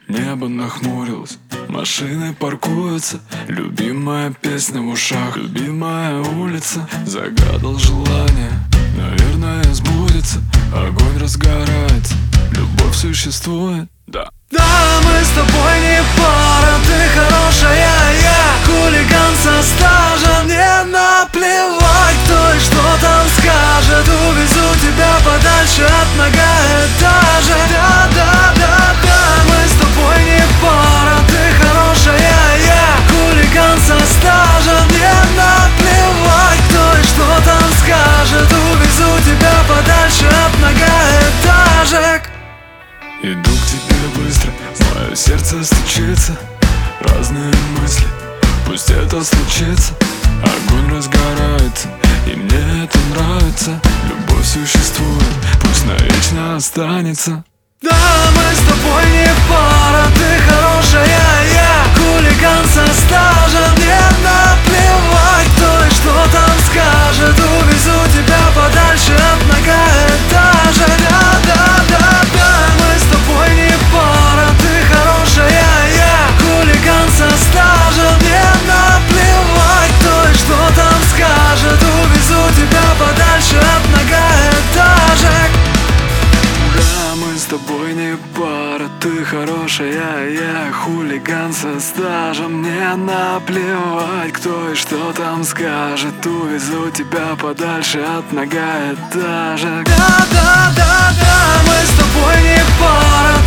Небо нахмурилось, машины паркуются. Любимая песня в ушах, любимая улица. Загадал желание, наверное, сбудется. Огонь разгорается, любовь существует, да. Да, мы с тобой не пара, ты хорошая, я хулиган со стажем. Мне наплевать, кто и что там скажет. Увезу тебя подальше от многоэтажек. Да, мы с тобой не пара, ты хорошая, я хулиган со стажем. Мне наплевать, кто и что там скажет. Увезу тебя подальше от многоэтажек. Иду к тебе быстро, мое сердце стучится. Разные мысли, пусть это случится. Огонь разгорается, и мне это нравится. Любовь существует, пусть навечно останется. Да, мы с тобой не пара, ты хорошая, я хулиган со стажем. Мне наплевать, кто и что там скажет. Увезу тебя подальше от многоэтажек. Да, мы с тобой не пара, ты хорошая, я хулиган со стажем. Мне наплевать, кто и что там скажет. Увезу тебя подальше от многоэтажек. Да, мы с тобой не пара, ты хорошая, я хулиган со стажем. Мне наплевать, кто и что там скажет. Увезу тебя подальше от многоэтажек. Да, мы с тобой не пара,